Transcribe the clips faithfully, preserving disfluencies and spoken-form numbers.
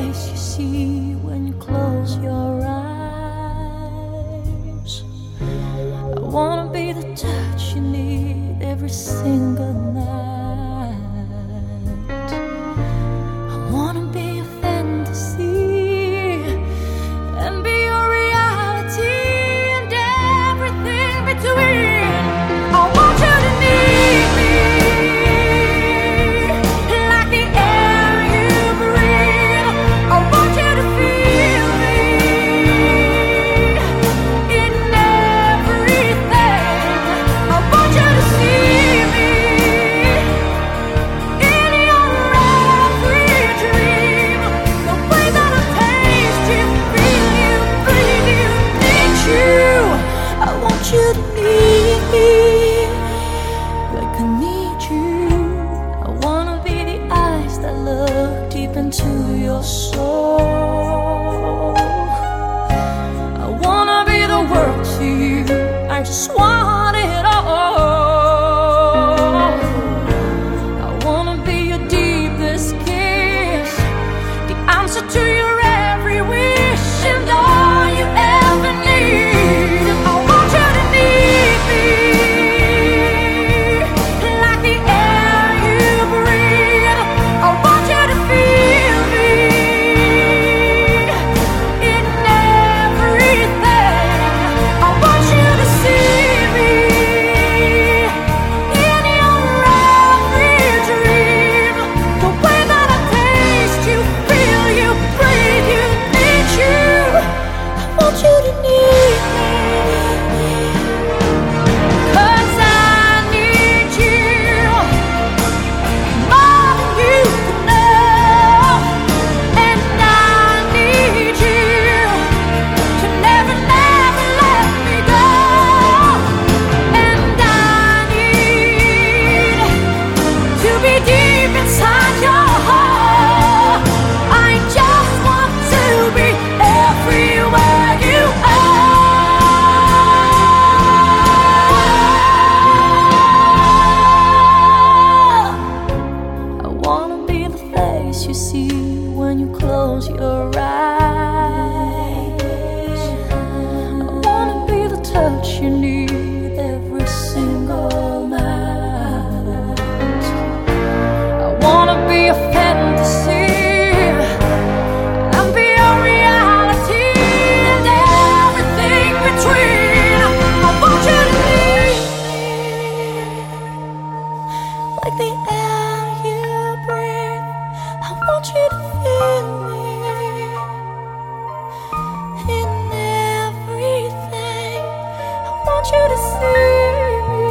face you see when you close your eyes. I wanna be the touch you need every single night. I wanna be a fantasy and be your reality and everything between. I want you to need me like the air you breathe. I want you to feel me in everything. I want you to see me in your every dream. The way that I taste you, feel you, breathe you, need you. I want you to need me like I need you. I wanna be the eyes that look deep into your soul. I wanna be the world to you. I just want it all. I wanna be your deepest kiss, the answer to your every wish and all you ever need. I want you to need me like the air you breathe. I want you to feel me in everything. I want you to see me in your every dream. The way that I taste you, feel you, breathe you, need you. I want you to need me, 'cause I need you more than you can know. And I need you to never, never let me go. And I need to be deep inside your heart. I just want to be everywhere you are. I wanna be the face you see when you close your eyes. I wanna be the touch you need every single night. I wanna be a fantasy and be a reality and everything between. I want you to need me like the air you breathe. I want you to feel me in everything. I want you to see me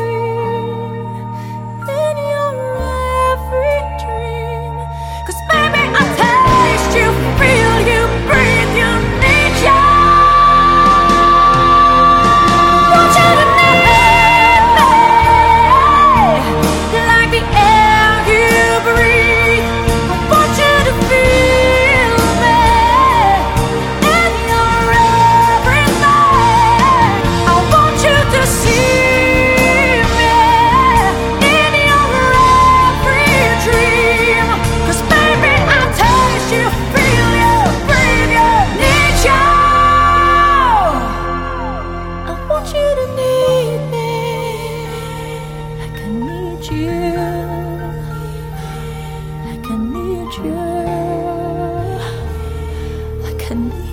in your every dream. 'Cause baby, I taste you, feel you, breathe you, need you. Want you to need me like the air you breathe. I want you to feel me in your everything. I want you to see me in your every dream. 'Cause baby, I taste you, feel you, breathe you, need you. I want you to need me like I need you, like I need you, like I need